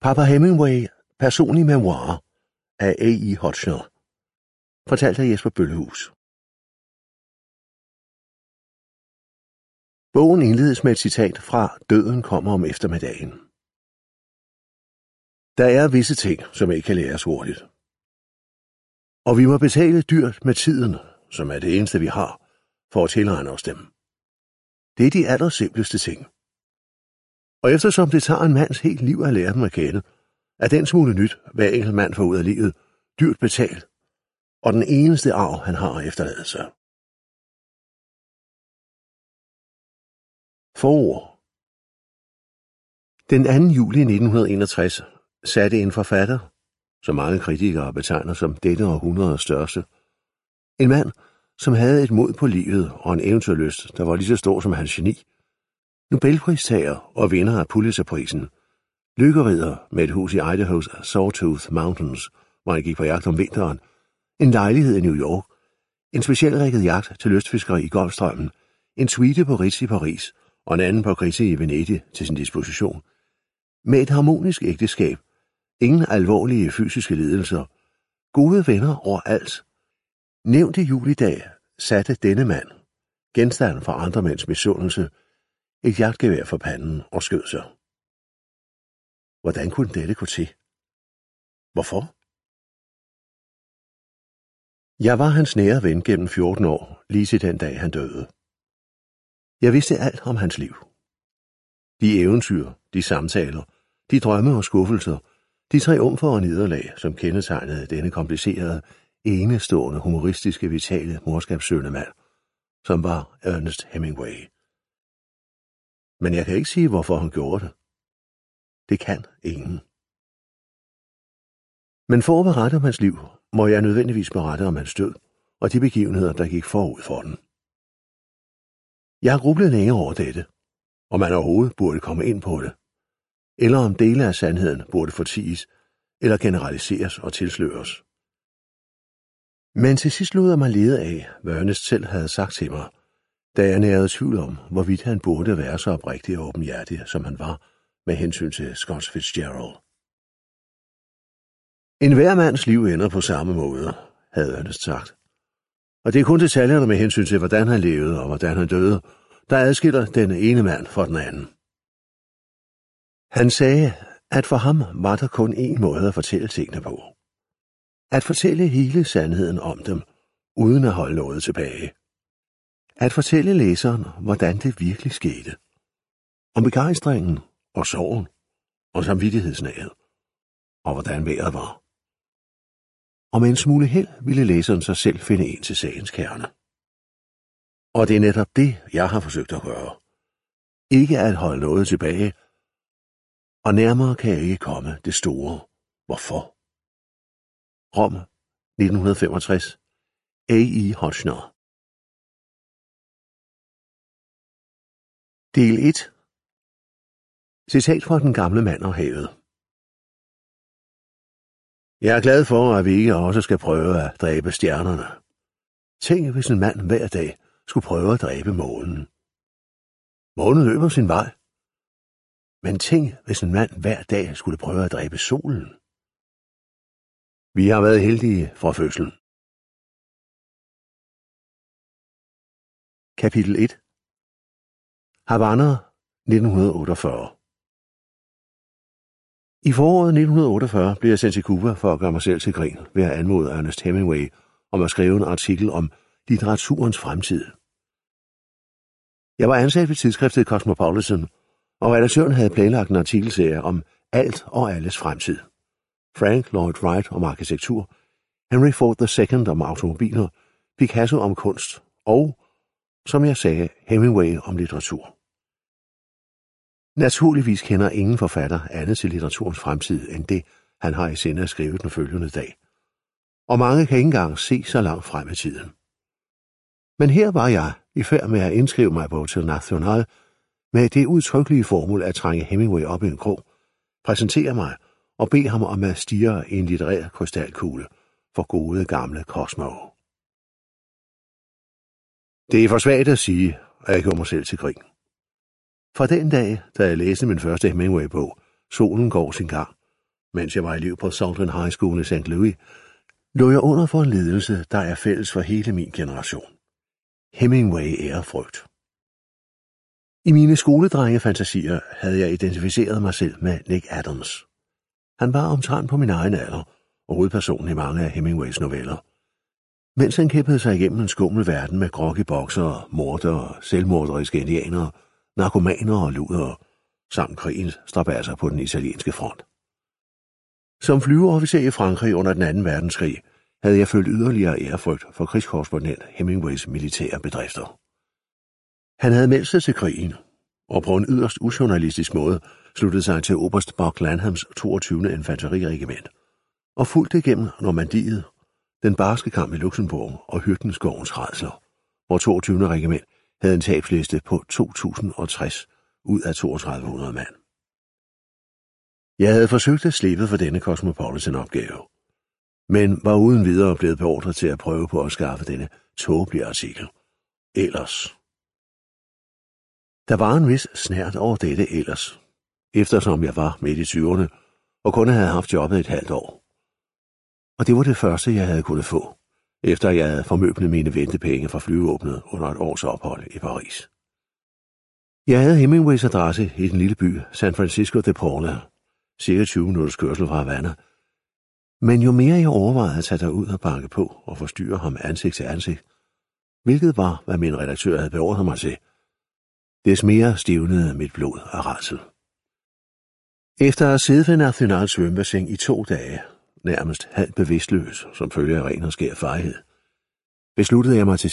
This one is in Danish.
Papa Hemingway, personlig memoir af A.E. Hodgson, fortalt af Jesper Bøllehus. Bogen indledes med et citat fra Døden kommer om eftermiddagen. Der er visse ting, som ikke kan læres hurtigt. Og vi må betale dyrt med tiden, som er det eneste vi har, for at tilegne os dem. Det er de allersimpleste ting. Og eftersom det tager en mands helt liv at lære dem at kende, er den smule nyt, hver enkelt mand får ud af livet, dyrt betalt, og den eneste arv, han har efterladet sig. Forord. Den 2. juli 1961 satte en forfatter, som mange kritikere betegner som dette århundredes største, en mand, som havde et mod på livet og en eventyrlyst, der var lige så stor som hans geni, Nobelpristager og vinder af Pulitzerprisen, lykkerider med et hus i Idahos Sawtooth Mountains, hvor han gik på jagt om vinteren, en lejlighed i New York, en specialrigget jagt til lystfiskeri i Golfstrømmen, en suite på Ritz i Paris og en anden på Ritz i Venedig til sin disposition. Med et harmonisk ægteskab, ingen alvorlige fysiske lidelser, gode venner overalt. Nævnte julidag satte denne mand, genstand for andre mænds misundelse, et jagtgevær for panden og skød sig. Hvordan kunne dette gå til? Hvorfor? Jeg var hans nære ven gennem 14 år, lige til den dag han døde. Jeg vidste alt om hans liv. De eventyr, de samtaler, de drømme og skuffelser, de triumfer og nederlag, som kendetegnede denne komplicerede, enestående, humoristiske, vitale, morskabssøgende mand, som var Ernest Hemingway. Men jeg kan ikke sige, hvorfor han gjorde det. Det kan ingen. Men for at berette om hans liv, må jeg nødvendigvis berette om hans død og de begivenheder, der gik forud for den. Jeg har grublet længe over dette, om man overhovedet burde komme ind på det, eller om dele af sandheden burde forties eller generaliseres og tilsløres. Men til sidst lod jeg mig lede af, hvad Ernest selv havde sagt til mig, da jeg nærede tvivl om, hvorvidt han burde være så oprigtig og åbenhjertig, som han var, med hensyn til Scott Fitzgerald. En hver mands liv ender på samme måde, havde Ernest sagt. Og det er kun detaljerne med hensyn til, hvordan han levede og hvordan han døde, der adskiller den ene mand fra den anden. Han sagde, at for ham var der kun én måde at fortælle tingene på. At fortælle hele sandheden om dem, uden at holde noget tilbage. At fortælle læseren, hvordan det virkelig skete. Om begejstringen og sorgen og samvittighedsnaget, og hvordan vejret var. Og med en smule held ville læseren sig selv finde ind til sagens kerne. Og det er netop det, jeg har forsøgt at gøre. Ikke at holde noget tilbage, og nærmere kan jeg ikke komme det store. Hvorfor? Rom, 1965. A.E. Hodgson. Del 1. Citat fra Den gamle mand og havet. Jeg er glad for, at vi ikke også skal prøve at dræbe stjernerne. Tænk, hvis en mand hver dag skulle prøve at dræbe månen. Månen løber sin vej. Men tænk, hvis en mand hver dag skulle prøve at dræbe solen. Vi har været heldige fra fødslen. Kapitel 1. Havana, 1948. I foråret 1948 blev jeg sendt til Cuba for at gøre mig selv til grin ved at anmode Ernest Hemingway om at skrive en artikel om litteraturens fremtid. Jeg var ansat ved tidsskriftet Cosmopolitan, og redaktøren havde planlagt en artikelserie om alt og alles fremtid. Frank Lloyd Wright om arkitektur, Henry Ford II om automobiler, Picasso om kunst og, som jeg sagde, Hemingway om litteratur. Naturligvis kender ingen forfatter andet til litteraturens fremtid end det, han har i sinde at skrive den følgende dag. Og mange kan ikke engang se så langt frem i tiden. Men her var jeg i færd med at indskrive mig på Hotel Nacional med det udtrykkelige formål at trænge Hemingway op i en krog, præsentere mig og bede ham om at stirre i en litterær krystalkugle for gode gamle Cosmo. Det er for svagt at sige, at jeg gjorde mig selv til grin. Fra den dag, da jeg læste min første Hemingway-bog, Solen går sin gang, Mens jeg var elev på Salton High School i St. Louis, lå jeg under for en lidelse, der er fælles for hele min generation. Hemingway-ærefrygt. I mine skoledrengefantasier havde jeg identificeret mig selv med Nick Adams. Han var omtrent på min egen alder og hovedpersonen i mange af Hemingways noveller. Mens han kæmpede sig igennem en skummel verden med groggy boksere, mordere, selvmorderiske indianere, narkomaner og ludere, samt krigens strabadser på den italienske front. Som flyveofficer i Frankrig under den 2. verdenskrig havde jeg følt yderligere ærefrygt for krigskorrespondent Hemingways militære bedrifter. Han havde meldt sig til krigen, og på en yderst ujournalistisk måde sluttede sig til oberst Buck Lanhams 22. infanteriregiment, og fulgte igennem Normandiet, den barske kamp i Luxembourg og Hyrtenskovens rædsler, hvor 22. regiment havde en tabsliste på 2060 ud af 3200 mand. Jeg havde forsøgt at slippe for denne Cosmopolitan-opgave, men var uden videre blevet beordret til at prøve på at skaffe denne tåbelige artikel. Ellers. Der var en vis snert over dette ellers, eftersom jeg var midt i 20'erne og kun havde haft jobbet et halvt år. Og det var det første, jeg havde kunnet få, efter jeg havde formøblet mine ventepenge fra flyvåbnet under et års ophold i Paris. Jeg havde Hemingways adresse i den lille by San Francisco de Paula, cirka 20 minutters kørsel fra Havana. Men jo mere jeg overvejede at tage derud og banke på og forstyrre ham ansigt til ansigt, hvilket var, hvad min redaktør havde beordret mig til, des mere stivnede mit blod af rædsel. Efter at have siddet ved National svømmebassin i 2 dage, nærmest halvt bevidstløs som følge af ren og skær fejhed, besluttede jeg mig til